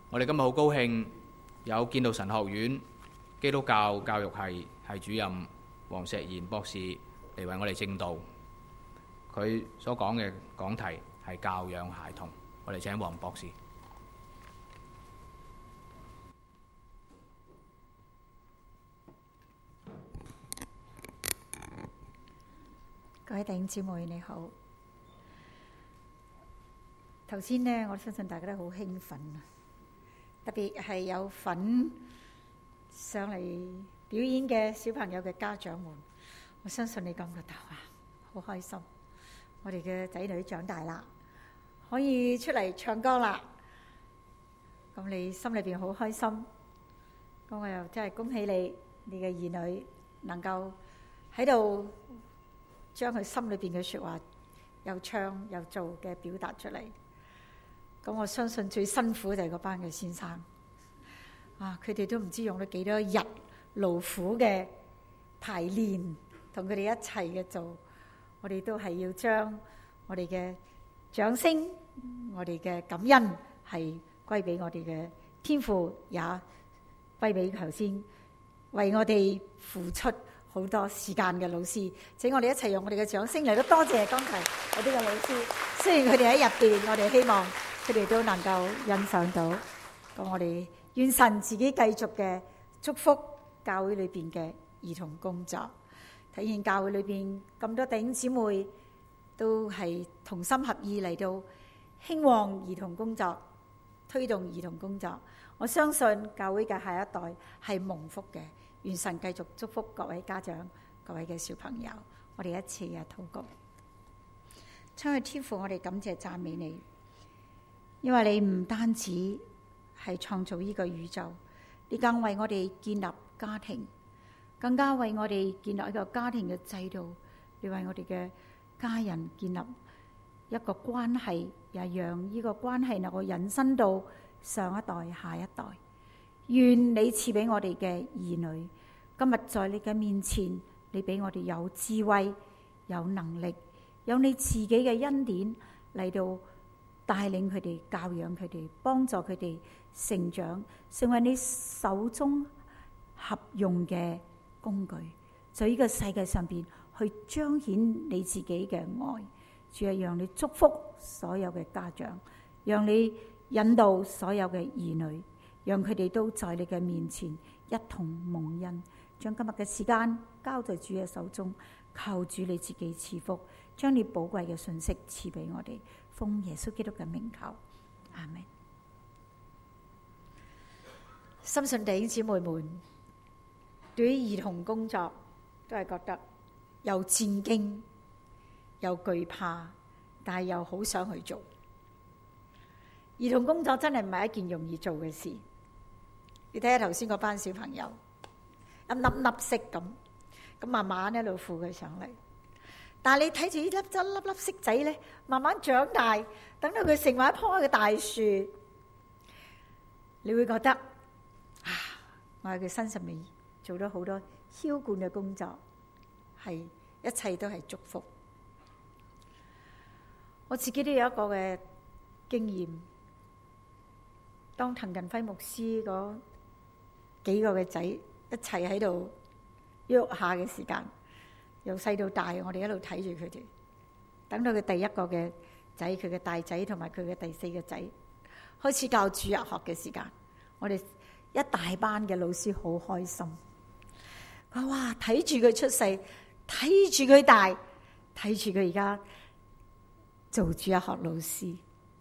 我哋今日好高興有建道神學院基督教教育系主任黃石賢博士嚟為我哋證道。佢所講嘅講題係教養孩童。我哋請黃博士。 各位弟兄姊妹你好。頭先呢，我相信大家都好興奮啊！特別係有份上嚟表演嘅小朋友嘅家長們，我相信你感覺到好開心。我哋嘅仔女長大啦，可以出嚟唱歌啦，咁你心裏邊好開心。咁我又真係恭喜你，你嘅兒女能夠喺度將佢心裏邊嘅說話又唱又做嘅表達出嚟。咁我相信最辛苦就係嗰班嘅先生啊，佢哋都唔知用咗幾多日勞苦嘅排練，同佢哋一齊嘅做。我哋都係要將我哋嘅掌聲、我哋嘅感恩係歸俾我哋嘅天父，也歸俾頭先為我哋付出好多時間嘅老師。請我哋一齊用我哋嘅掌聲嚟到多謝剛才我哋嘅老師。雖然佢哋喺入邊，我哋希望佢哋都能夠欣賞到。咁我哋願神自己繼續嘅祝福教會裏邊嘅兒童工作，體現教會裏邊咁多弟兄姊妹都係同心合意嚟到興旺兒童工作，推動兒童工作。我相信教會嘅下一代係蒙福嘅。願神繼續祝福各位家長、各位嘅小朋友。我哋一次嘅禱告。親愛天父，我哋感謝讚美你，因為你唔單止係創造呢個宇宙，你更為我哋建立家庭，更加為我哋建立一個家庭嘅制度。你為我哋嘅家人建立一個關係，也讓呢個關係能夠引申到上一代、下一代。願你賜俾我哋嘅兒女，今日在你嘅面前，你俾我哋有智慧、有能力，有你自己嘅恩典嚟到帶領佢哋、教養佢哋、幫助佢哋成長，成為你手中合用嘅工具，在呢個世界上邊去彰顯你自己嘅愛。主啊，讓你祝福所有嘅家長，讓你引導所有嘅兒女，讓佢哋都在你嘅面前一同蒙恩。將今日嘅時間交在主嘅手中，求主你自己賜福，將你寶貴嘅信息賜俾我哋，奉耶穌基督嘅名求，阿們。深信弟兄姊妹們對於兒童工作都係覺得又戰驚又懼怕，但係又好想去做。兒童工作真係唔係一件容易做嘅事。你睇下頭先嗰班小朋友一粒粒色咁慢慢一路扶佢上嚟，但係你睇住呢粒粒色仔咧，慢慢長大，等到佢成為一棵嘅大樹，你會覺得我喺佢身上面做咗好多澆灌嘅工作，係一切都係祝福。我自己都有一個嘅經驗，當滕近輝牧師嗰幾個嘅仔一齊喺度喐下嘅時間，由細到大，我哋一路睇住佢哋，等到佢第一個嘅仔，佢嘅大仔同埋佢嘅第四個仔開始教主日學嘅時間，我哋一大班嘅老師好開心。哇！睇住佢出世，睇住佢大，睇住佢而家做主日學老師，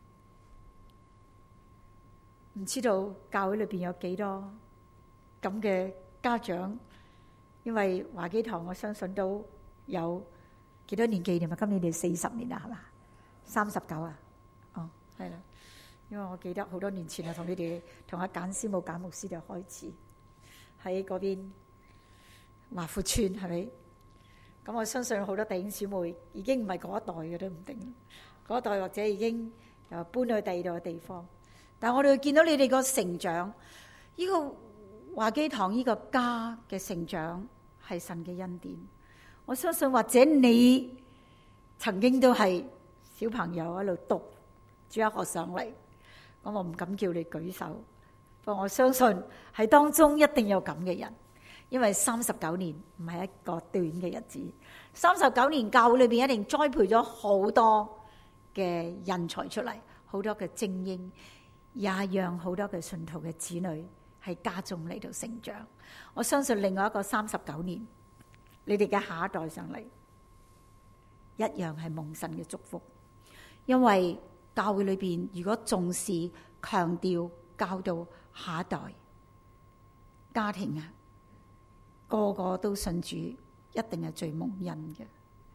唔知道教會裏邊有幾多咁嘅家長。因為華基堂我相信都有幾多年紀念啊？今年你40年啦，係嘛？39啊？哦，係啦。因為我記得好多年前啊，同你哋同阿簡師母、簡牧師就開始喺嗰邊華富村，係咪？咁我相信好多弟兄姊妹已經唔係嗰一代嘅都唔定，嗰一代或者已經又搬去第二度嘅地方。但係我哋見到你哋個成長，呢個華基堂呢個家嘅成長係神嘅恩典。我相信或者你曾經都係小朋友喺度讀主日學上嚟，咁我唔敢叫你舉手， 不過我相信喺當中一定有咁嘅人，因為39年唔係一個短嘅日子。39年教會裏邊一定栽培咗好多嘅人才出嚟，好多嘅精英，也讓好多嘅信徒嘅子女喺家中嚟到成長。我相信另外一個39年，你哋嘅下一代上嚟一樣係蒙神嘅祝福。因為教會裏邊如果重視強調教導下一代家庭啊，個個都信主，一定係最蒙恩嘅。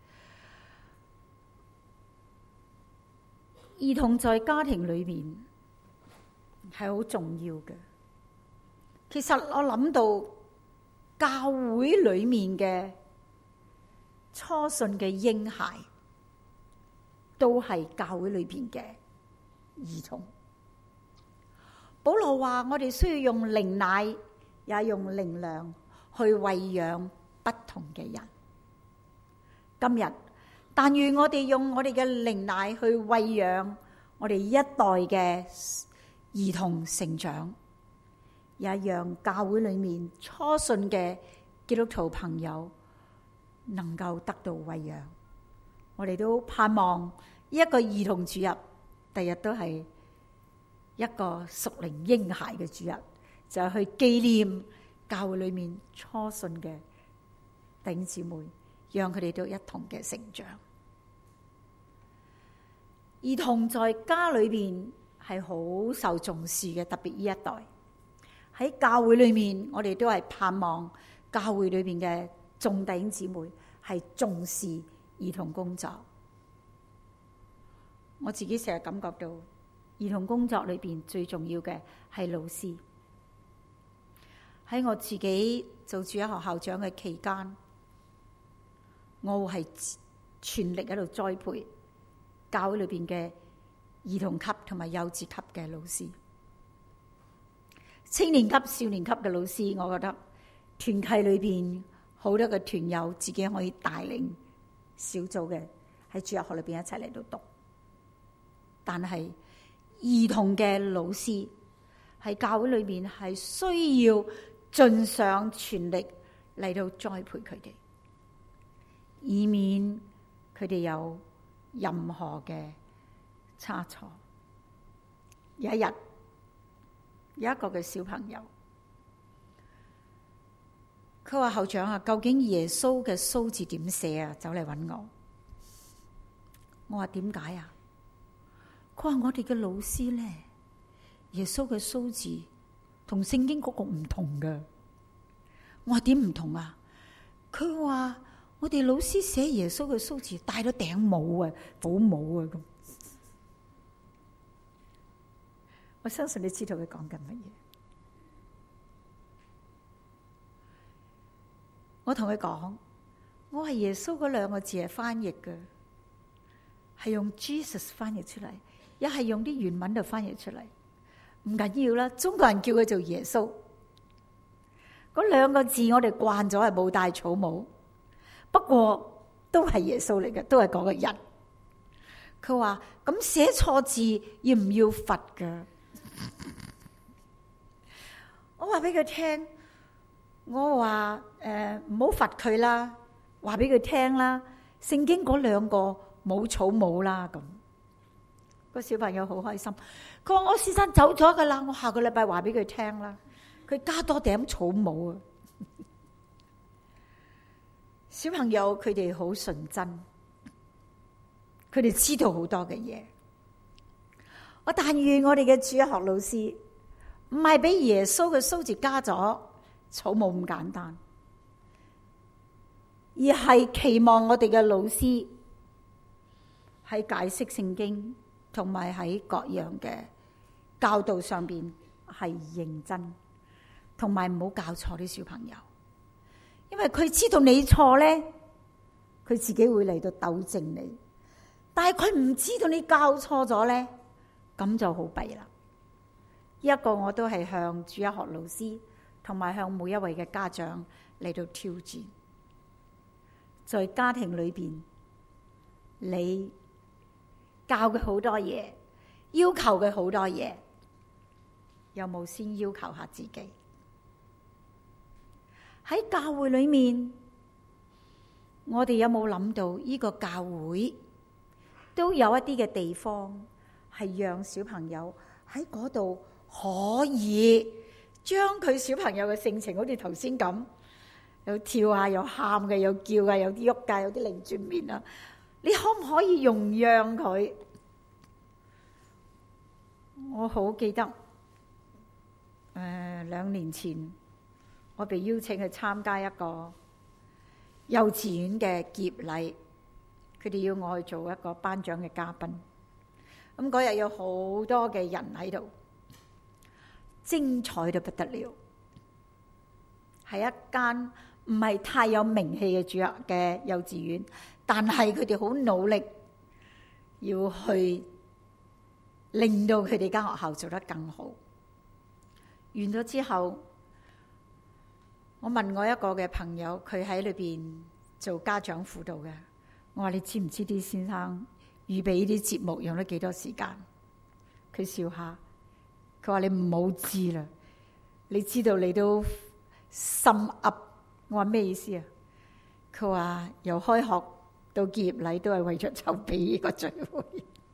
兒童在家庭裏面係好重要嘅。其實我諗到教會裏面嘅初信嘅嬰孩，都係教會裏邊嘅兒童。保羅話我哋需要用靈奶，也用靈糧去餵養不同嘅人。今日但願我哋用我哋嘅靈奶去餵養我哋一代嘅兒童成長，也讓教會裏面初信嘅基督徒朋友能夠得到餵養。我哋都盼望一個兒童主日，第日都係一個屬靈嬰孩嘅主日，就係去紀念教會裏面初信嘅弟兄姊妹，讓佢哋都一同嘅成長。兒童在家裏邊係好受重視嘅，特別呢一代喺教會裏面，我哋都係盼望教會裏邊嘅眾弟兄姊妹係重視兒童工作。我自己成日感覺到兒童工作裏邊最重要嘅係老師。喺我自己做主日學校長嘅期間，我係全力喺度栽培教會裏邊嘅兒童級同埋幼稚級嘅老師。青年級、少年級嘅老師，我覺得團契裏邊好多嘅團友自己可以帶領小組嘅喺主日學裏邊一齊嚟到讀。但係兒童嘅老師喺教會裏面係需要盡上全力嚟到栽培佢哋，以免佢哋有任何嘅差錯。有一日，有一個嘅小朋友，佢話：校長啊，究竟耶穌嘅蘇字點寫啊？走嚟揾我。我話：點解啊？佢話：我哋嘅老師咧，耶穌嘅蘇字同聖經嗰個唔同噶。我話：點唔同啊？佢話：我哋老師寫耶穌嘅蘇字戴咗頂帽啊，寶帽啊咁。我相信你知道佢講緊乜嘢。我同佢講，我係耶穌嗰兩個字係翻譯嘅，係用 Jesus 翻譯出嚟，一係用啲原文度翻譯出嚟，唔緊要啦。中國人叫佢做耶穌，嗰兩個字我哋慣咗係冇戴草帽，不過都係耶穌嚟嘅，都係嗰個人。佢話：咁寫錯字要唔要罰噶？我話俾佢聽，我話唔好罰佢啦，話俾佢聽啦。聖經嗰兩個冇草帽啦，咁個小朋友好開心。佢話：我先生走咗噶啦，我下個禮拜話俾佢聽啦。佢加多頂草帽啊！小朋友佢哋好純真，佢哋知道好多嘅嘢。我但願我哋嘅主日學老師唔係俾耶穌嘅蘇字加咗草帽咁簡單，而係期望我哋嘅老師喺解釋聖經同埋喺各樣嘅教導上邊係認真，同埋唔好教錯啲小朋友，因為佢知道你錯咧，佢自己會嚟到糾正你。但係佢唔知道你教錯咗咧，咁就好弊啦。一個我都係向主日學老師同埋向每一位嘅家長嚟到挑戰，在家庭裏邊，你教佢好多嘢，要求佢好多嘢， 有冇先要求下自己？喺教會裏面，我哋有冇諗到呢個教會都有一啲嘅地方係讓小朋友喺嗰度可以將佢小朋友嘅性情，好似頭先咁，有跳啊，有喊嘅，有叫啊，有啲喐㗎，有啲擰轉面啊，你可唔可以容讓佢？我好記得2年前我被邀請去參加一個幼稚園嘅結禮，佢哋要我去做一個頒獎嘅嘉賓。咁嗰日有好多嘅人喺度，精彩到不得了，係一間唔係太有名氣嘅主日嘅幼稚園，但係佢哋好努力要去令到佢哋間學校做得更好。完咗之後，我問我一個嘅朋友，佢喺裏邊做家長輔導嘅，我話你知唔知啲先生預備呢啲節目用咗幾多時間？佢笑下，佢話你唔好知啦，你知道你都心噏。我話咩意思啊？佢話由開學到結業禮都係為咗籌備呢個聚會。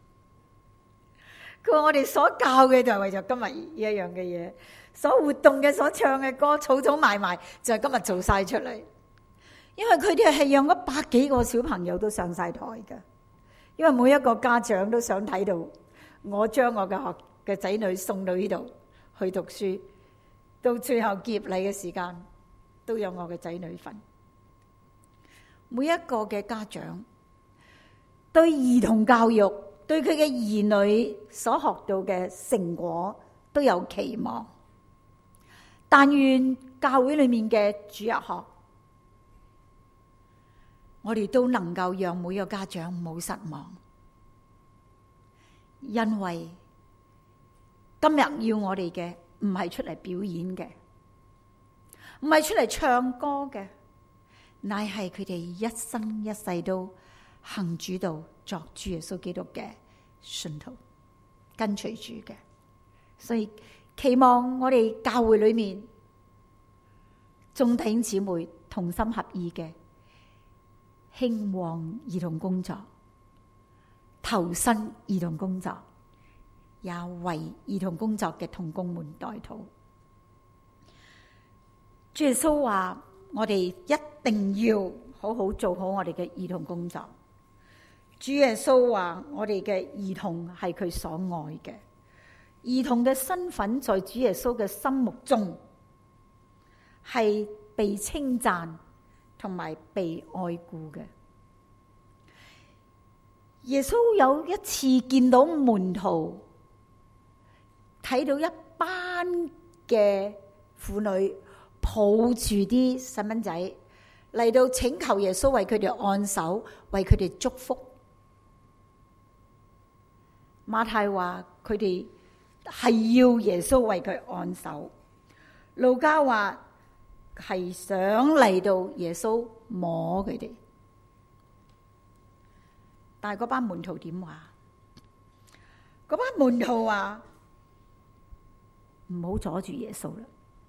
佢話我哋所教嘅就係為咗今日呢一樣嘅嘢，所活動嘅、所唱嘅歌，儲儲埋埋就係今日做晒出嚟。因為佢哋係讓咗100幾個小朋友都上晒台㗎，因為每一個家長都想睇到我將我嘅仔女送到呢度去讀書，到最後結業禮嘅時間都有我嘅仔女份。每一個嘅家長對兒童教育，對佢嘅兒女所學到嘅成果都有期望，但願教會裏面嘅主日學，我哋都能夠讓每個家長唔好失望，因為今日要我哋嘅唔係出嚟表演嘅，唔係出嚟唱歌嘅，乃係佢哋一生一世都行主道，作主耶穌基督嘅信徒，跟隨主嘅。所以期望我哋教會裏面眾弟兄姊妹同心合意嘅興旺兒童工作，投身兒童工作，也為兒童工作嘅同工們代禱。主耶穌話我哋一定要好好做好我哋嘅兒童工作。主耶穌話我哋嘅兒童係佢所愛嘅，兒童嘅身份在主耶穌嘅心目中係被稱讚同埋被愛顧嘅。耶穌有一次見到門徒睇到一班嘅婦女抱住啲細蚊仔嚟到請求耶穌為佢哋按手，為佢哋祝福。馬太話佢哋係要耶穌為佢按手，路加話係想嚟到耶穌摸佢哋。但係嗰班門徒點話？嗰班門徒話唔好阻住耶穌啦。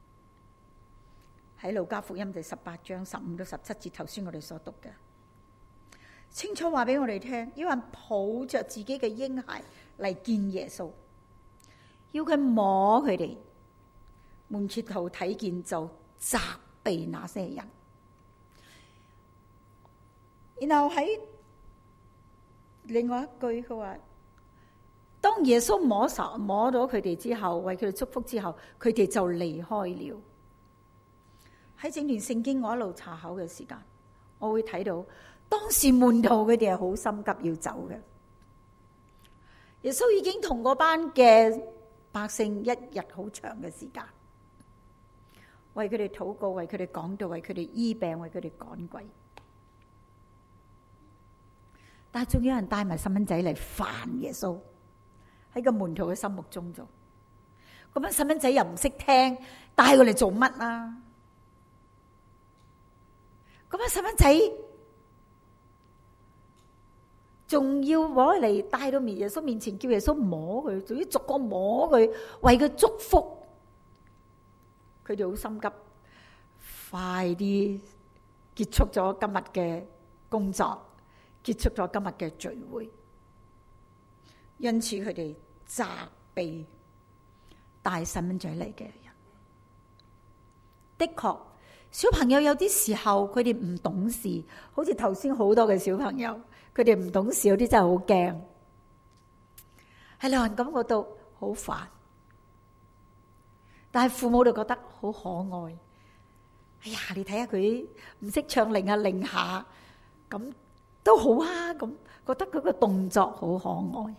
喺路加福音第18章15到17節，頭先我哋所讀嘅，清楚話俾我哋聽，要人抱着自己嘅嬰孩嚟見耶穌，要佢摸佢哋。門徒睇見就責備那些人。然後喺另外一句佢話，當耶穌摸到佢哋之後，為佢哋祝福之後，佢哋就離開了。喺整段聖經我一路查考嘅時間，我會睇到當時門徒佢哋係好心急要走嘅。耶穌已經同嗰班嘅百姓一日好長嘅時間，為佢哋禱告，為佢哋講道，為佢哋醫病，為佢哋趕鬼。但係仲有人帶埋細蚊仔嚟煩耶穌，喺個門徒嘅心目中做。嗰班細蚊仔又唔識聽，帶佢嚟做乜啊？嗰班細蚊仔仲要攞嚟帶到耶穌面前，叫耶穌摸佢，仲要逐個摸佢，為佢祝福。 佢哋好心急，快啲結束咗今日嘅工作，結束咗今日嘅聚會。因此佢哋責備帶細蚊仔嚟嘅人。的確，小朋友有啲時候佢哋唔懂事，好似頭先好多嘅小朋友，佢哋唔懂事，有啲真係好驚，係令人感覺到好煩。但係父母就覺得好可愛。哎呀，你睇下佢唔識唱零啊零下，咁都好啊，咁覺得佢個動作好可愛。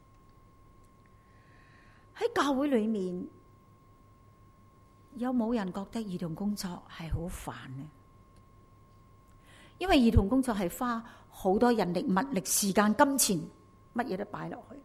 喺教會裏面，有冇人覺得兒童工作係好煩呢？因為兒童工作係花好多人力、物力、時間、金錢，乜嘢都擺落去。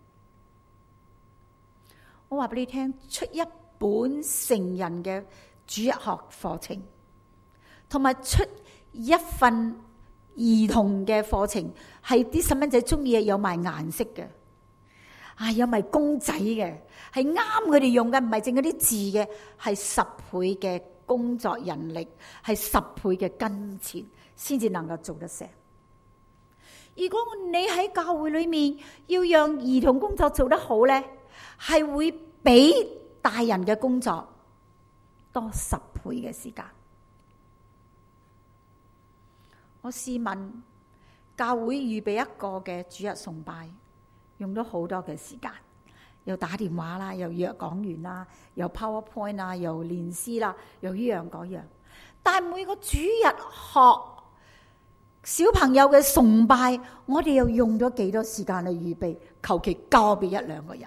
我話俾你聽，出一本成人嘅主日學課程，同埋出一份兒童嘅課程，係啲細蚊仔中意嘅，有埋顏色嘅，有埋公仔嘅，係啱佢哋用嘅，唔係淨嗰啲字嘅，係10倍嘅工作人力，係10倍嘅金錢，先至能夠做得成。如果你喺教會裏面要讓兒童工作做得好呢，係會比大人嘅工作多10倍嘅時間。我試問，教會預備一個嘅主日崇拜，用咗好多嘅時間，又打電話啦，又約講員啦，又 PowerPoint 啦，又練詩啦，又呢樣嗰樣。但係每個主日學小朋友嘅崇拜，我哋又用咗幾多時間去預備？求其交俾1-2個人。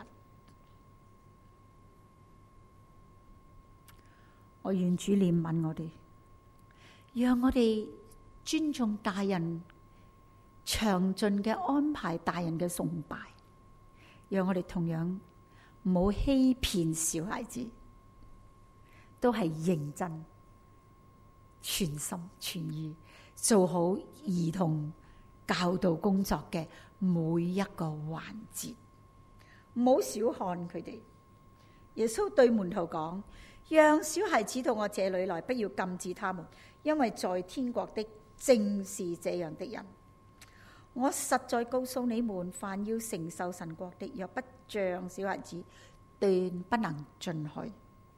我願主憐憫我哋，讓我哋尊重大人，詳盡嘅安排大人嘅崇拜，讓我哋同樣唔好欺騙小孩子，都係認真、全心全意做好兒童教導工作嘅每一個環節，唔好小看佢哋。耶穌對門徒講：讓小孩子到我這裏來，不要禁止他們，因為在天國的正是這樣的人。我實在告訴你們，凡要承受神國的，若不像小孩子，斷不能進去。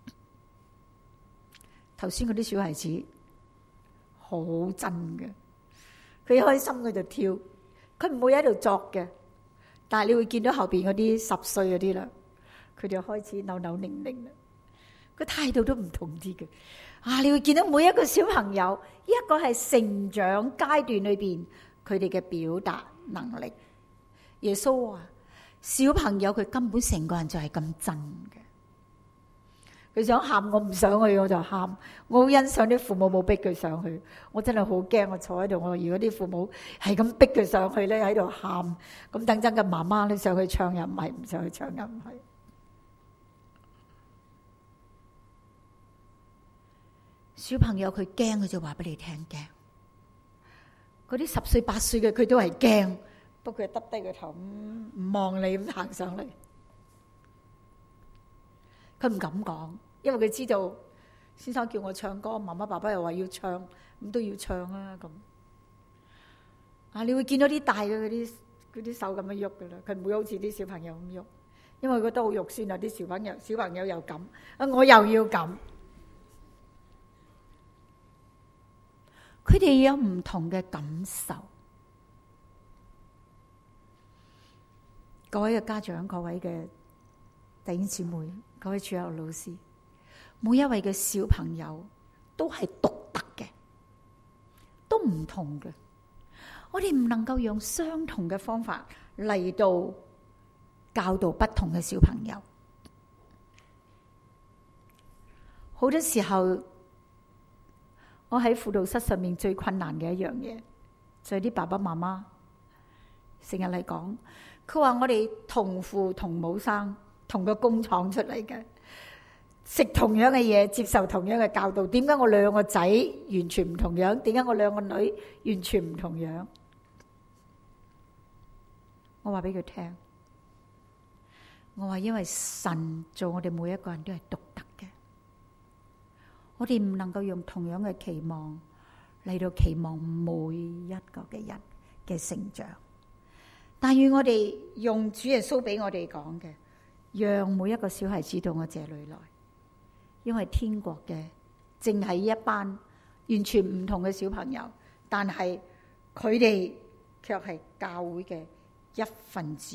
頭先嗰啲小孩子好真嘅，佢一開心佢就跳，佢唔會喺度作嘅。但係你會見到後邊嗰啲10歲嗰啲啦，佢就開始扭扭擰擰啦，個態度都唔同啲嘅。你會見到每一個小朋友，一個係成長階段裏邊佢哋嘅表達能力。耶穌話：小朋友佢根本成個人就係咁真嘅。佢想喊，我唔想去，我就喊。我好欣賞啲父母冇逼佢上去，我真係好驚。我坐喺度，我如果啲父母係咁逼佢上去咧，喺度喊，咁等陣嘅媽媽咧上去唱又唔係，唔上去唱又唔係。小朋友佢驚，佢就話俾你聽驚。嗰啲10歲8歲嘅佢都係驚，不過佢耷低個頭唔望你咁行上嚟。佢唔敢講，因為佢知道先生叫我唱歌，媽媽爸爸又話要唱，咁都要唱啊咁。你會見到啲大嘅嗰啲手咁樣喐噶啦，佢唔會好似啲小朋友咁喐，因為佢覺得好肉酸啊！啲小朋友又咁，我又要咁。佢哋有唔同嘅感受。各位嘅家長，各位嘅弟兄姊妹，各位主日老師，每一位嘅小朋友都係獨特嘅，都唔同嘅。我哋唔能夠用相同嘅方法嚟到教導不同嘅小朋友。好多時候，我喺輔導室上面最困難嘅一樣嘢，就係啲爸爸媽媽成日嚟講，佢話我哋同父同母生，同個工廠出嚟嘅，食同樣嘅嘢，接受同樣嘅教導，點解我2個仔完全唔同樣？點解我2個女完全唔同樣？我話俾佢聽，我話因為神做我哋每一個人都係獨特嘅， 我哋唔能夠用同樣嘅期望嚟到期望每一個嘅人嘅成長，但願我哋用主耶穌俾我哋講嘅，讓每一個小孩子到我這裏來，因為天國嘅淨係一班完全唔同嘅小朋友，但係佢哋卻係教會嘅一份子，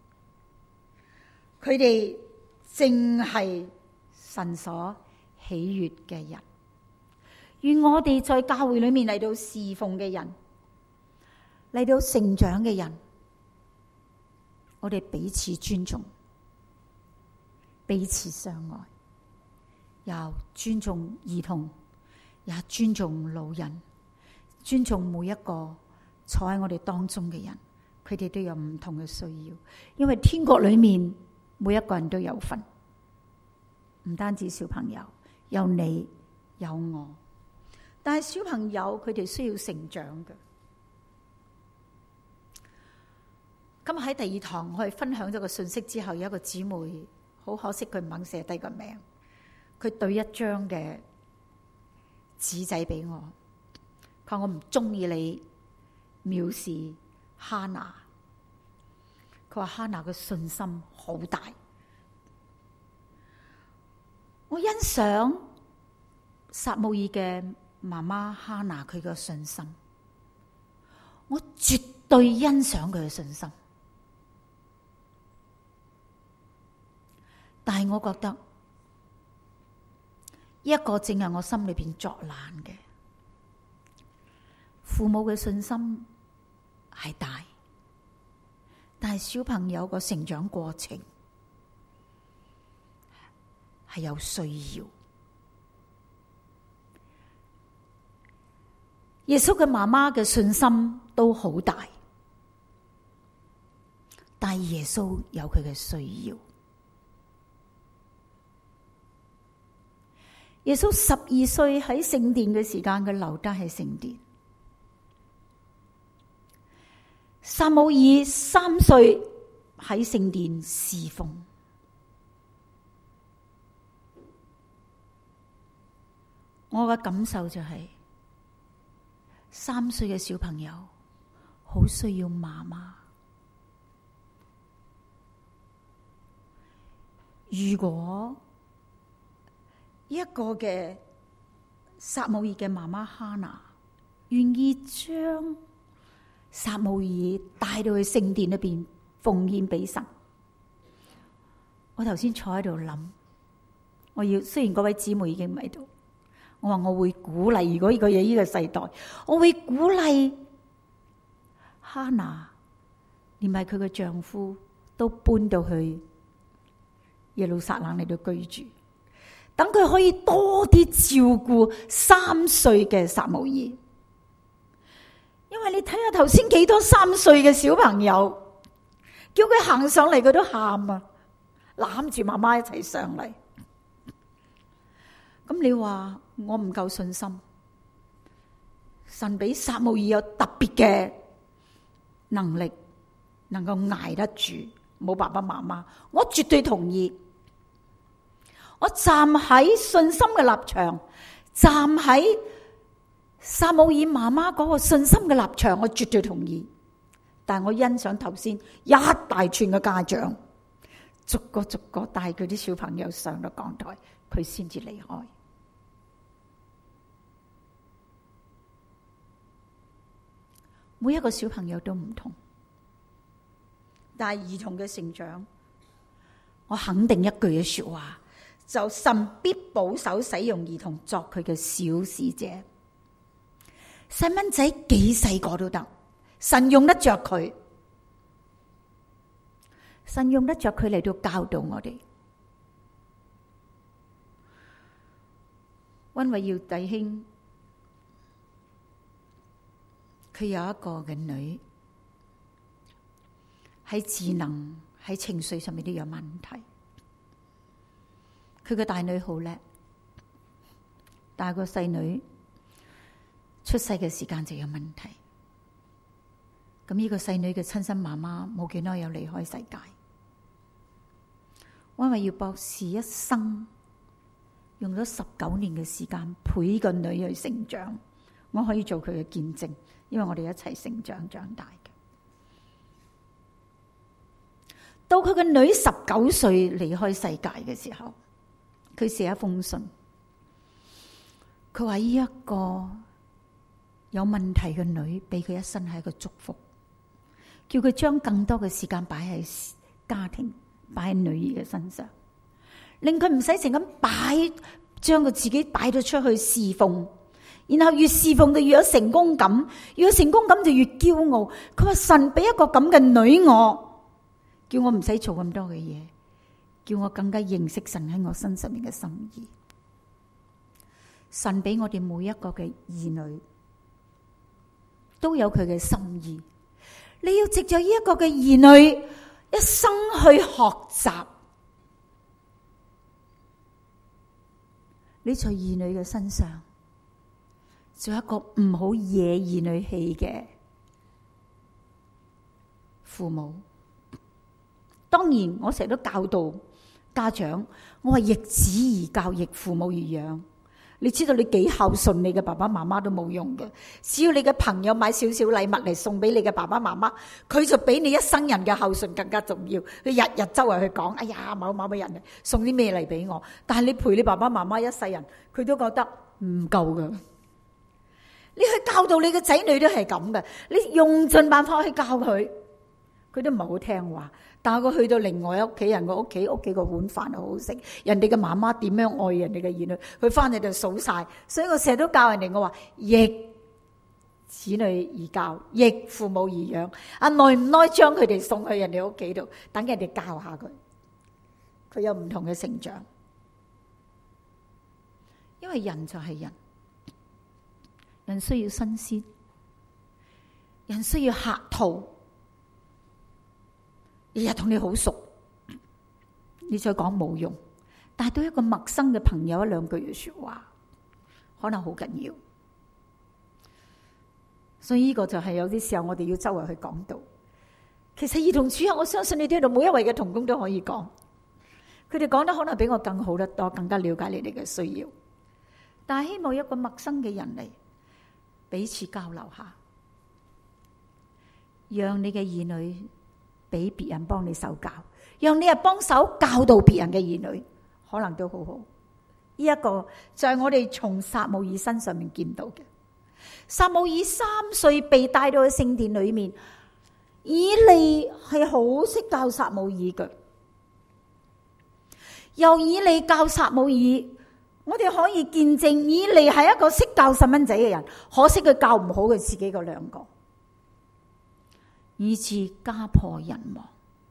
佢哋正係神所喜悅嘅人。願我哋在教會裏面嚟到侍奉嘅人，嚟到成長嘅人，我哋彼此尊重，彼此相愛，又尊重兒童，也尊重老人，尊重每一個坐喺我哋當中嘅人，佢哋都有唔同嘅需要，因為天國裏面每一個人都有份，唔單止小朋友，有你有我，但係小朋友佢哋需要成長嘅。今日喺第二堂我哋分享咗個信息之後，有一個姊妹好可惜佢唔肯寫低個名，佢對一張嘅紙仔俾我，佢話我唔中意你藐視哈拿，佢話哈拿嘅信心好大，我欣賞撒母耳嘅媽媽哈拿佢嘅信心，我絕對欣賞佢嘅信心，但係我覺得一個正係我心裏邊作難嘅，父母嘅信心係大，但係小朋友個成長過程係有需要。耶穌嘅媽媽嘅信心都好大，但係耶穌有佢嘅需要。耶穌12歲喺聖殿嘅時間，佢留低喺聖殿。撒母耳3歲喺聖殿侍奉。我嘅感受就係3歲嘅小朋友好需要媽媽。如果一個嘅撒母耳嘅媽媽哈拿願意將撒母耳帶到去聖殿裏邊奉獻俾神，我頭先坐喺度諗，我要雖然嗰位姊妹已經唔喺度，我話我會鼓勵，如果呢個嘢呢個世代，我會鼓勵哈拿連埋佢嘅丈夫都搬到去耶路撒冷嚟到居住。等佢可以多啲照顧3歲嘅撒母耳，因為你睇下頭先幾多3歲嘅小朋友，叫佢行上嚟佢都喊啊，攬住媽媽一齊上嚟。咁你話我唔夠信心？神俾撒母耳有特別嘅能力，能夠捱得住，冇爸爸媽媽，我絕對同意。我站喺信心嘅立場，站喺撒母耳媽媽嗰個信心嘅立場，我絕對同意。但係我欣賞頭先一大串嘅家長，逐個逐個帶佢啲小朋友上到講台，佢先至離開。每一個小朋友都唔同，但係兒童嘅成長，我肯定一句嘅說話，就神必保守使用兒童作佢嘅小使者。細蚊仔幾細個都得，神用得着佢，神用得着佢嚟到教導我哋。溫偉耀弟兄，佢有一個嘅女喺智能喺情緒上面都有問題。佢個大女好叻，但係個細女出世嘅時間就有問題。咁呢個細女嘅親生媽媽冇幾耐又離開世界。溫偉耀博士一生用咗19年嘅時間陪個女去成長，我可以做佢嘅見證，因為我哋一齊成長長大嘅。到佢個女19歲離開世界嘅時候，佢寫一封信，佢話呢一個有問題嘅女俾佢一生係一個祝福，叫佢將更多嘅時間擺喺家庭，擺喺女兒嘅身上，令佢唔使成咁將佢自己擺咗出去侍奉，然後越侍奉就越有成功感，越有成功感就越驕傲。佢話神俾一個咁嘅女我，叫我唔使做咁多嘅嘢，叫我更加認識神喺我身上面嘅心意。神俾我哋每一個嘅兒女都有佢嘅心意，你要藉着呢一個嘅兒女一生去學習。你在兒女嘅身上做一個唔好惹兒女氣嘅父母。當然我成日都教導家長，我話逆子而教，逆父母而養。你知道你幾孝順你嘅爸爸媽媽都冇用嘅，只要你嘅朋友買少少禮物嚟送俾你嘅爸爸媽媽，佢就比你一生人嘅孝順更加重要。佢日日周圍去講，哎呀某某嘅人送啲咩嚟俾我，但係你陪你爸爸媽媽一世人，佢都覺得唔夠噶。你去教導你嘅仔女都係咁嘅，你用盡辦法去教佢，佢都唔係好聽話。但係佢去到另外屋企人個屋企個碗飯好好食，人哋嘅媽媽點樣愛人哋嘅兒女，佢翻嚟就數晒。所以我成日都教人哋，我話逆子女而教，逆父母而養。耐唔耐將佢哋送去人哋屋企度，等人哋教下佢，佢有唔同嘅成長。因為人就係人，人需要新鮮，人需要客套。日日同你好熟，你再講冇用。但係對一個陌生嘅朋友一兩句嘅說話，可能好緊要。所以呢個就係有啲時候我哋要周圍去講道。其實兒童主日，我相信你哋度每一位嘅同工都可以講，佢哋講得可能比我更好得多，更加了解你哋嘅需要。但係希望一個陌生嘅人嚟彼此交流下，讓你嘅兒女俾別人幫你手教，讓你幫手教導別人嘅兒女，可能都好好。呢一個就係我哋從撒母耳身上面見到嘅。撒母耳3歲被帶到去聖殿裏面，以利係好識教撒母耳嘅，由以利教撒母耳，我哋可以見證以利係一個識教細蚊仔嘅人，可惜佢教唔好佢自己嗰兩個，以致家破人亡。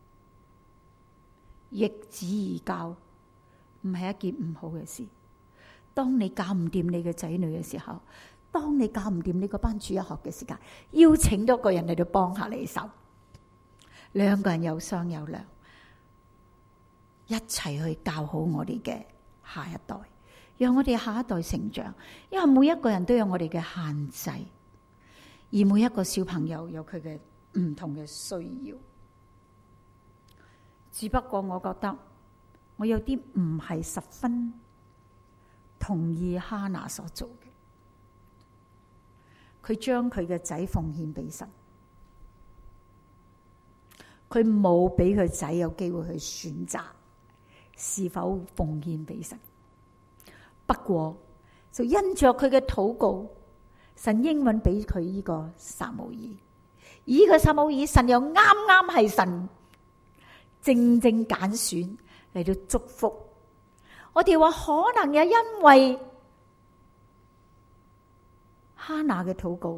逆子而教唔係一件唔好嘅事。當你教唔掂你嘅仔女嘅時候，當你教唔掂你嗰班主日學嘅時間，邀請多個人嚟到幫下你手，兩個人有商有量，一齊去教好我哋嘅下一代，讓我哋下一代成長。因為每一個人都有我哋嘅限制，而每一個小朋友有佢嘅唔同嘅需要。只不過我覺得我有啲唔係十分同意哈拿所做嘅。佢將佢嘅仔奉獻俾神，佢冇俾佢仔有機會去選擇是否奉獻俾神。不過就因着佢嘅禱告，神應允俾佢呢個撒母耳。而呢個撒母耳，神又啱啱係神正正揀選嚟到祝福。我哋話可能又因為哈拿嘅禱告，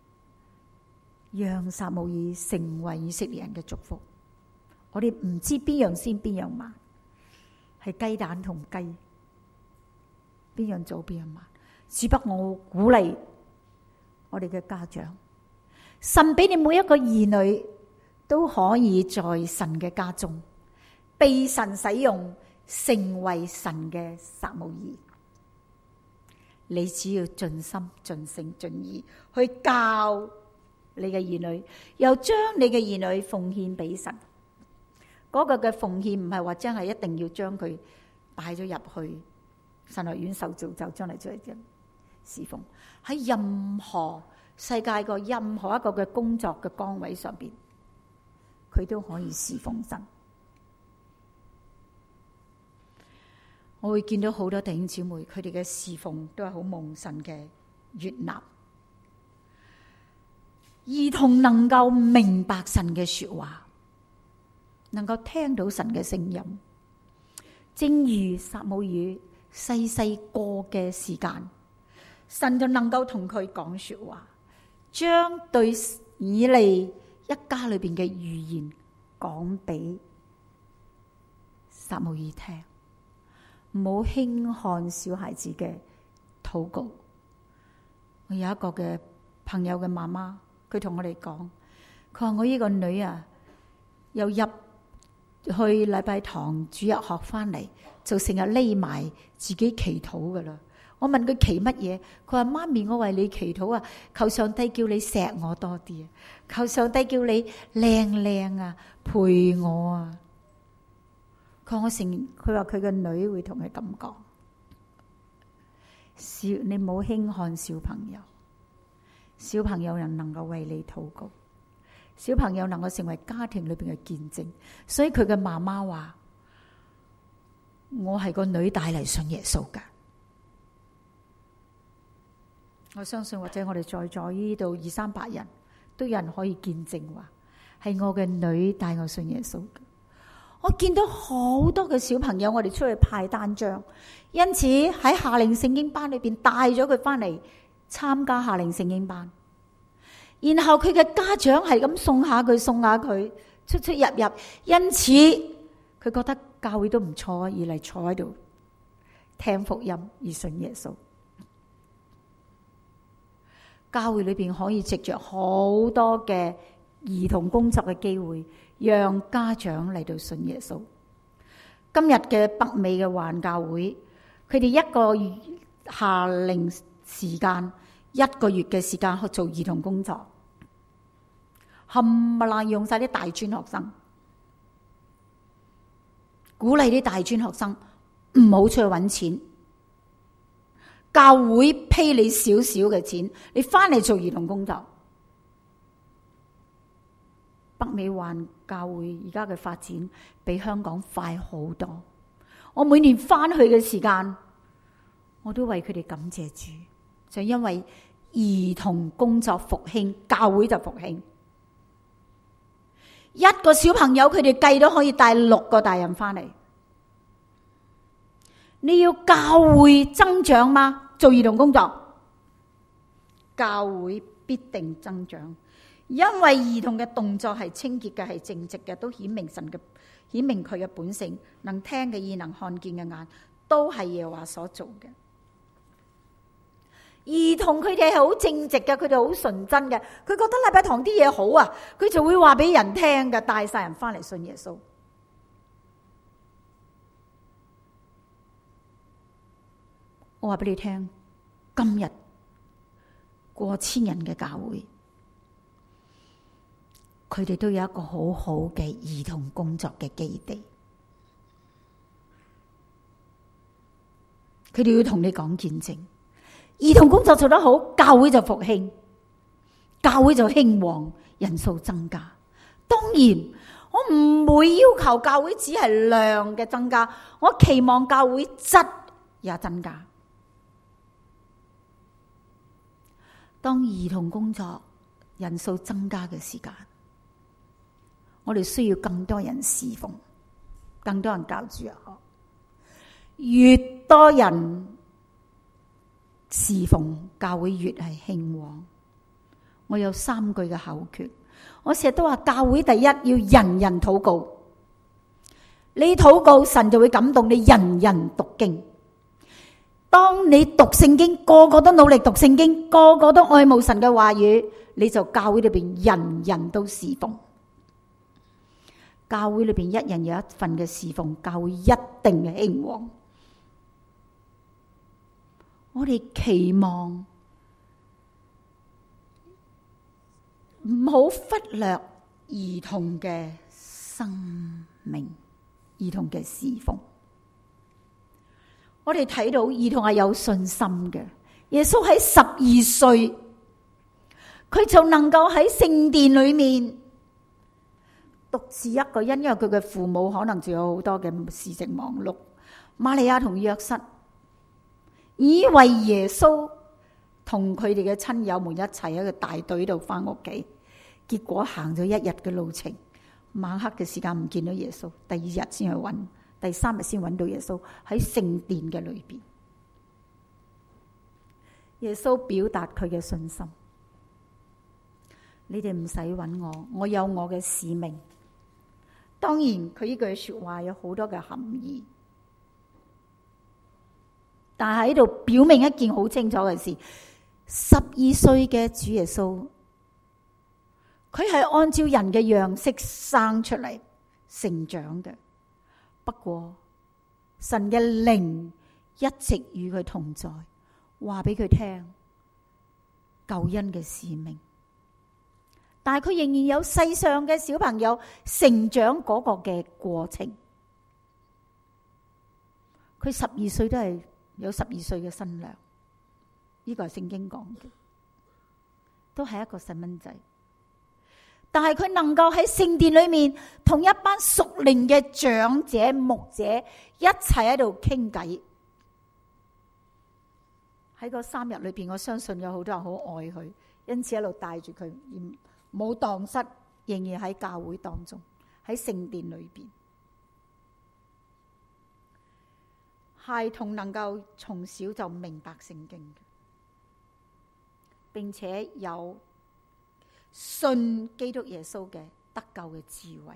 讓撒母耳成為以色列人嘅祝福。我哋唔知邊樣先邊樣慢，係雞蛋同雞，邊樣早邊樣慢。只不過我鼓勵我哋嘅家長，神俾你每一個兒女都可以在神嘅家中被神使用，成為神嘅撒母耳。你只要盡心盡性盡意去教你嘅兒女，又將你嘅兒女奉獻俾神。嗰個嘅奉獻唔係話真係一定要將佢擺咗入去神學院受造就將嚟出嚟侍奉，喺任何世界個任何一個嘅工作嘅崗位上邊，佢都可以侍奉神。我會見到好多弟兄姊妹，佢哋嘅侍奉都係好蒙神嘅悅納。兒童能夠明白神嘅說話，能夠聽到神嘅聲音，正如撒母耳細細個嘅時間，神就能夠同佢講說話，將對以利一家裏邊嘅預言講俾撒母耳聽。唔好輕看小孩子嘅禱告。我有一個嘅朋友嘅媽媽，佢同我哋講，佢話我呢個女啊，又入去禮拜堂主日學翻嚟，就成日匿埋自己祈禱噶啦。我問佢祈乜嘢，佢話媽咪，我為你祈禱啊，求上帝叫你錫我多啲啊，求上帝叫你靚靚啊，陪我啊。佢話佢個女會同佢咁講，你唔好輕看小朋友，小朋友人能夠為你禱告，小朋友能夠成為家庭裏邊嘅見證。所以佢嘅媽媽話，我係個女帶嚟信耶穌噶。我相信或者我哋在座呢度200-300人都有人可以見證話，係我嘅女帶我信耶穌。我見到好多嘅小朋友，我哋出去派單張，因此喺夏令聖經班裏邊帶咗佢翻嚟參加夏令聖經班，然後佢嘅家長係咁送下佢出出入入，因此佢覺得教會都唔錯，而嚟坐喺度聽福音而信耶穌。教會裏邊可以藉着好多嘅兒童工作嘅機會，讓家長嚟到信耶穌。今日嘅北美嘅華人教會，佢哋一個夏令時間1個月嘅時間去做兒童工作，冚唪唥用晒啲大專學生，鼓勵啲大專學生唔好出去揾錢，教會批你少少嘅錢，你翻嚟做兒童工作。北美環教會而家嘅發展比香港快好多。我每年翻去嘅時間，我都為佢哋感謝主，就因為兒童工作復興，教會就復興。一個小朋友佢哋計都可以帶6個大人翻嚟。你要教會增長嗎？做兒童工作，教會必定增長。因為兒童嘅動作係清潔嘅，係正直嘅，都顯明佢嘅本性，能聽嘅耳，能看見嘅眼，都係耶和華所做嘅。兒童佢哋係好正直嘅，佢哋好純真嘅，佢覺得禮拜堂啲嘢好啊，佢就會話俾人聽嘅，帶晒人翻嚟信耶穌。我話俾你聽，今日過千人嘅教會，佢哋都有一個好好嘅兒童工作嘅基地，佢哋要同你講見證。兒童工作做得好，教會就復興，教會就興旺，人數增加。當然，我唔會要求教會只係量嘅增加，我期望教會質也增加。當兒童工作人數增加嘅時間，我哋需要更多人侍奉，更多人教主日學。越多人侍奉，教會越係興旺。我有3句嘅口訣，我成日都話教會第一要人人禱告。你禱告，神就會感動你，人人讀經。當你讀聖經，個個都努力讀聖經，個個都愛慕神嘅話語，你就教會裏邊人人都侍奉。教會裏邊一人有一份嘅侍奉，教會一定嘅興旺。我哋期望唔好忽略兒童嘅生命，兒童嘅侍奉。 我哋睇到兒童係有信心嘅。耶穌喺12歲，佢就能夠喺聖殿裏面獨自一個人，因為佢嘅父母可能仲有好多嘅事情忙碌。瑪利亞同約瑟以為耶穌同佢哋嘅親友們一齊喺個大隊度翻屋企，結果行咗一日嘅路程，晚黑嘅時間唔見到耶穌，第2日先去揾，第3日先揾到耶穌喺聖殿嘅裏邊。耶穌表達佢嘅信心，你哋唔使揾我，我有我嘅使命。當然佢呢句說話有好多嘅含義，但係喺度表明一件好清楚嘅事：12歲嘅主耶穌，佢係按照人嘅樣式生出嚟成長嘅。不過神嘅靈一直與佢同在，話俾佢聽救恩嘅使命。但係佢仍然有世上嘅小朋友成長嗰個嘅過程。佢12歲都係有12歲嘅身量，呢個係聖經講嘅，都係一個細蚊仔。但係佢能夠喺聖殿裏面同一班屬靈嘅長者牧者一齊喺度傾偈。喺嗰3日裏邊，我相信有好多人好愛佢，因此一路帶住佢，冇蕩失，仍然喺教會當中，喺聖殿裏邊。孩童能夠從小就明白聖經，並且有信基督耶穌嘅得救嘅智慧。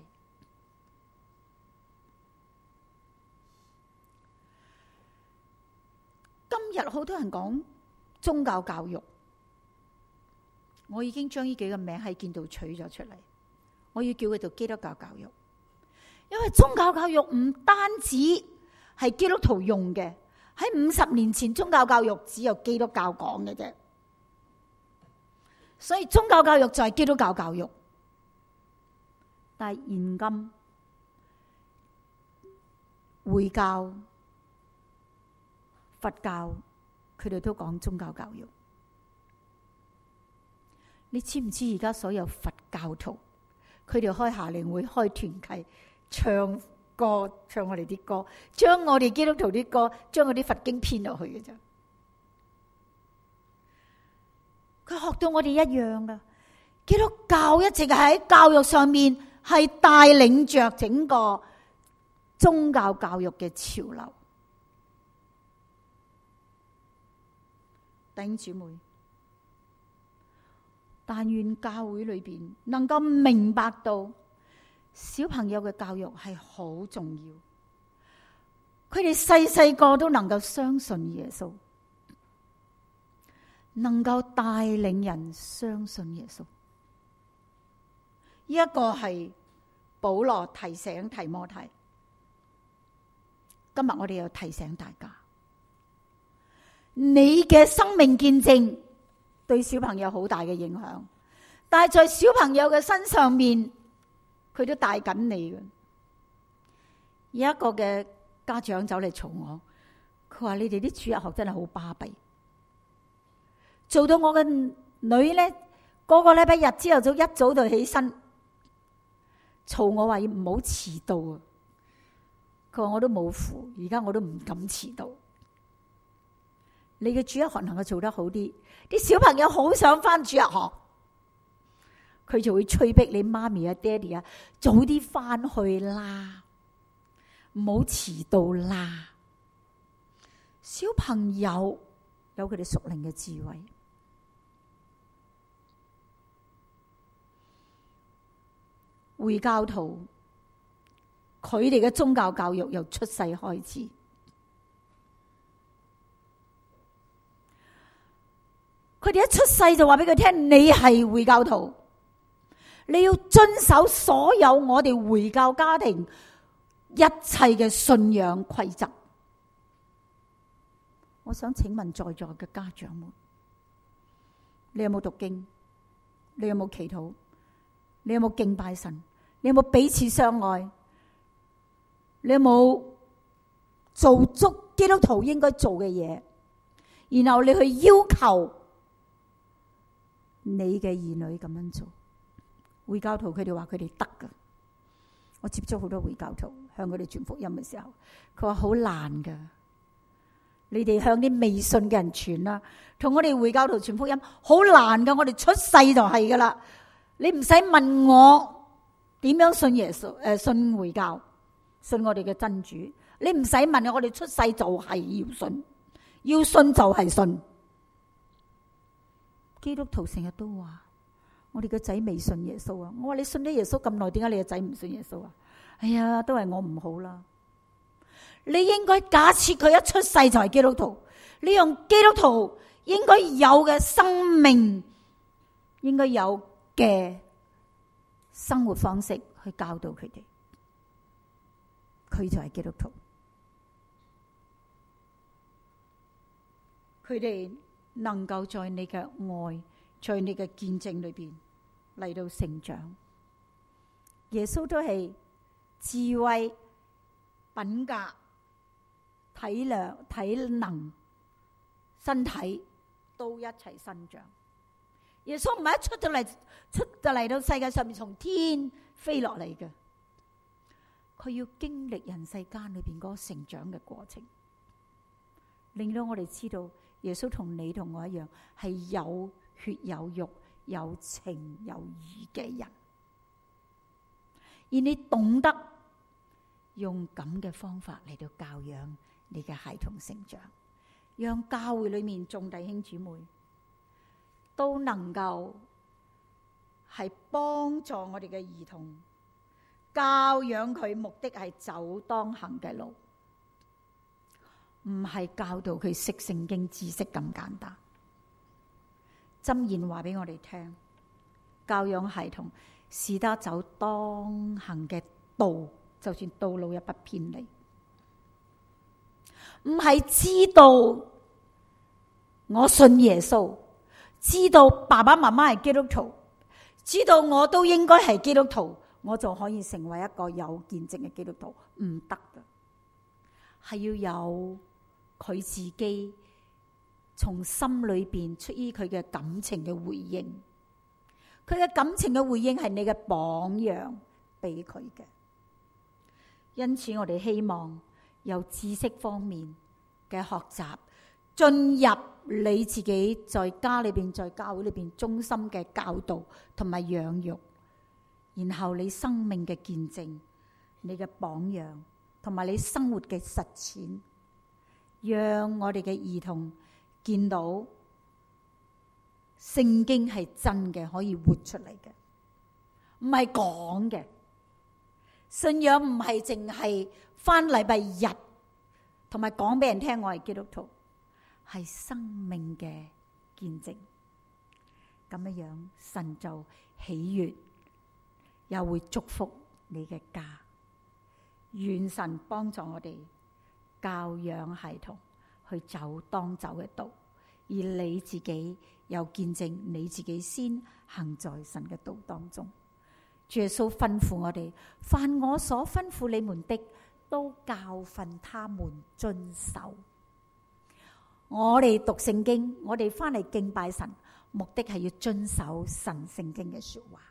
今日好多人講宗教教育，我已經將呢幾個名喺劍道取咗出嚟，我要叫佢做基督教教育。因為宗教教育唔單止係基督徒用嘅，喺50年前宗教教育只有基督教講嘅啫，所以宗教教育就係基督教教育。但係現今回教、佛教，佢哋都講宗教教育。你知唔知而家所有佛教徒，佢哋開夏令會、開團契、唱歌、唱我哋啲歌，將我哋基督徒啲歌，將嗰啲佛經編落去嘅啫。佢學到我哋一樣噶。基督教一直喺教育上面係帶領着整個宗教教育嘅潮流。弟兄姊妹，但願教會裏邊能夠明白到小朋友嘅教育係好重要，佢哋細細個都能夠相信耶穌，能夠帶領人相信耶穌。呢一個係保羅提醒提摩太，今日我哋又提醒大家，你嘅生命見證對小朋友好大嘅影響，但係在小朋友嘅身上面，佢都帶緊你嘅。有一個嘅家長走嚟嘈我，佢話你哋啲主日學真係好巴閉，做到我嘅女呢，個個禮拜日朝頭早一早就起身，嘈我話要唔好遲到啊！佢話我都冇符，而家我都唔敢遲到。你嘅主日學能夠做得好啲，啲小朋友好想返主日學，佢就會催逼你媽咪啊、爹哋啊，早啲返去啦，唔好遲到啦。小朋友有佢哋屬靈嘅智慧。回教徒佢哋嘅宗教教育由出世開始，佢哋一出世就話俾佢聽，你係回教徒，你要遵守所有我哋回教家庭一切嘅信仰規則。我想請問在座嘅家長們，你有冇讀經？你有冇祈禱？你有冇敬拜神？你有冇彼此相愛？你有冇做足基督徒應該做嘅嘢，然後你去要求你嘅兒女咁樣做。回教徒佢哋話佢哋得㗎，我接觸好多回教徒，向佢哋傳福音嘅時候，佢話好難㗎。你哋向啲未信嘅人傳啦，同我哋回教徒傳福音好難㗎。我哋出世就係㗎啦，你唔使問我點樣信耶穌，信回教，信我哋嘅真主。你唔使問我哋出世就係要信，要信就係信。基督徒成日都話我哋個仔未信耶穌啊！我話你信咗耶穌咁耐，點解你個仔唔信耶穌啊？哎呀，都係我唔好啦。你應該假設佢一出世就係基督徒，你用基督徒應該有嘅生命，應該有嘅生活方式去教導佢哋，佢就係基督徒。佢哋能夠在你嘅愛，在你嘅見證裏邊嚟到成長。耶穌都係智慧、品格、體能、身體都一齊生長。耶穌唔係一出就嚟到世界上面從天飛落嚟嘅，佢要經歷人世間裏邊嗰個成長嘅過程，令到我哋知道耶穌同你同我一樣係有血有肉有情有義嘅人，而你懂得用咁嘅方法嚟到教養你嘅孩童成長，讓教會裏面眾弟兄姊妹都能夠係幫助我哋嘅兒童，教養佢，目的係走當行嘅路，唔係教導佢識聖經知識咁簡單。箴言話俾我哋聽，教養孩童是得走當行嘅道，就算道路也不偏離。唔係知道我信耶穌，知道爸爸媽媽係基督徒，知道我都應該係基督徒，我就可以成為一個有見證嘅基督徒，唔得㗎。係要有佢自己從心裏邊出於佢嘅感情嘅回應，佢嘅感情嘅回應係你嘅榜樣俾佢嘅。因此我哋希望有知識方面嘅學習，進入你自己在家裏邊在教會裏邊中心嘅教導同埋養育，然後你生命嘅見證，你嘅榜樣同埋你生活嘅實踐，讓我哋嘅兒童見到聖經係真嘅，可以活出嚟嘅，唔係講嘅。信仰唔係淨係返禮拜日同埋講俾人聽我係基督徒，係生命嘅見證。咁樣樣神就喜悅，又會祝福你嘅家。願神幫助我哋教養孩童去走當走嘅道，而你自己又見證你自己先行在神嘅道當中。主耶穌吩咐我哋，凡我所吩咐你們的，都教訓他們遵守。我哋讀聖經，我哋翻嚟敬拜神，目的係要遵守神聖經嘅說話。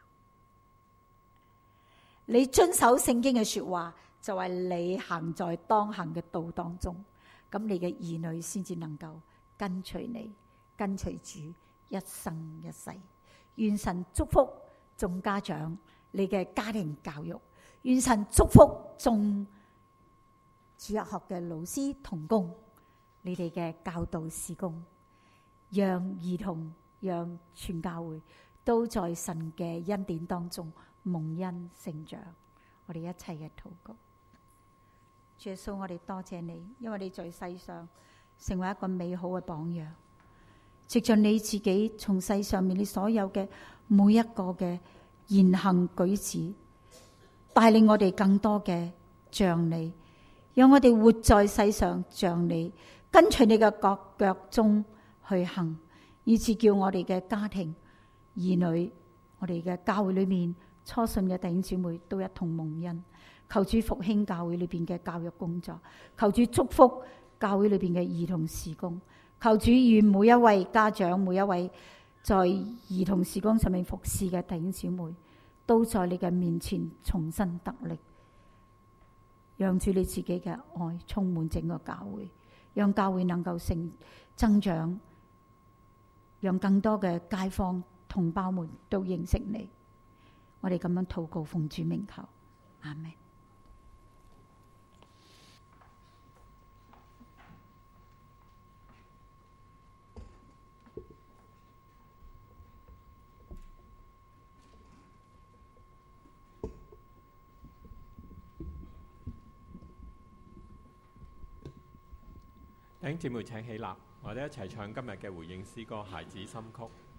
你遵守聖經嘅說話，就係你行在當行嘅道當中，咁你嘅兒女先至能夠跟隨你，跟隨主一生一世。願神祝福眾家長你嘅家庭教育，願神祝福眾主日學嘅老師同工，你哋嘅教導事工，讓兒童讓全教會都在神嘅恩典當中蒙恩成長。我哋一齊嘅禱告。主耶穌，我哋多謝你，因為你在世上成為一個美好嘅榜樣，藉着你自己從世上面你所有嘅每一個嘅言行舉止，帶領我哋更多嘅像你，讓我哋活在世上像你，跟隨你嘅腳蹤去行，以致叫我哋嘅家庭兒女，我哋嘅教會裏面初信嘅弟兄姊妹都一同蒙恩。 求主復興教會裏邊嘅教育工作，求主祝福教會裏邊嘅兒童事工，求主願每一位家長，每一位在兒童事工上面服侍嘅弟兄姊妹，都在你嘅面前重新得力，讓住你自己嘅愛充滿整個教會，讓教會能夠增長，讓更多嘅街坊同胞們都認識你。我哋咁樣禱告，奉主名求，阿們。 弟兄姊妹請起立，我哋一齊唱今日嘅回應詩歌《孩子心曲》。